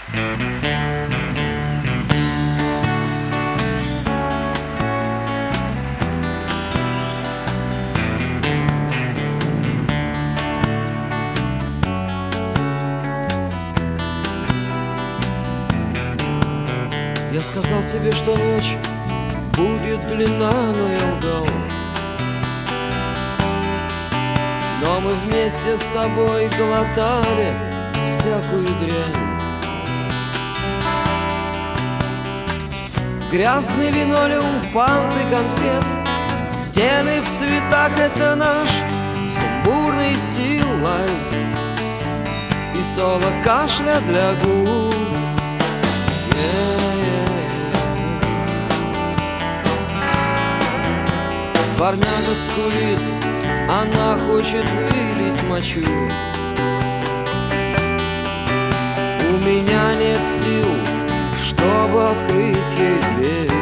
Я сказал тебе, что ночь будет длинна, но я лгал. Но мы вместе с тобой глотали всякую дрянь. Грязный линолеум, фанты, конфет, стены в цветах — это наш сумбурный стил лайф. И соло кашля для губ. Парняга скулит, она хочет вылить мочу. У меня нет сил, чтобы открыть ей дверь.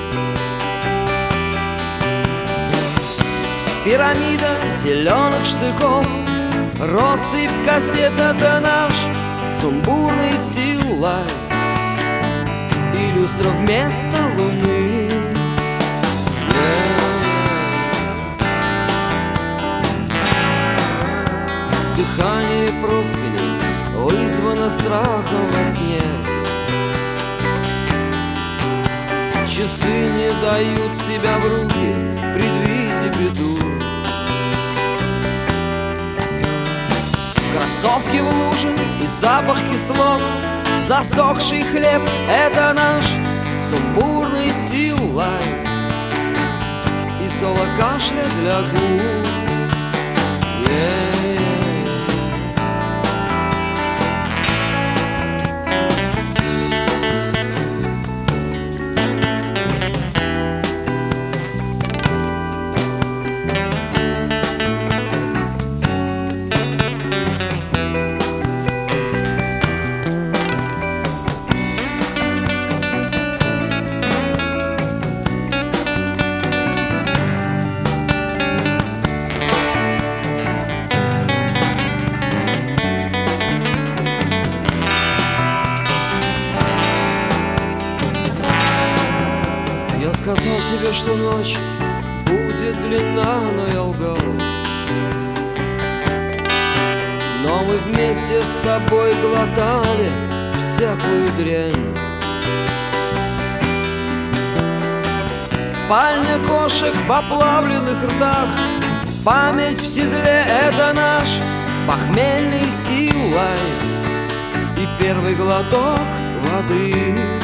Пирамида зеленых штыков, россыпь кассет — это наш сумбурный стил лайф. И люстра вместо луны. Дыхание простыни вызвано страхом во сне. Часы не дают себя в руки, предвидя беду. Кроссовки в луже и запах кислот, засохший хлеб — это наш сумбурный стил лайф. И соло кашля для губ. Я сказал тебе, что ночь будет длинна, но я лгал. Но мы вместе с тобой глотали всякую дрянь. Спальня кошек в оплавленных ртах, память в седле — это наш похмельный стил лайф. И первый глоток воды.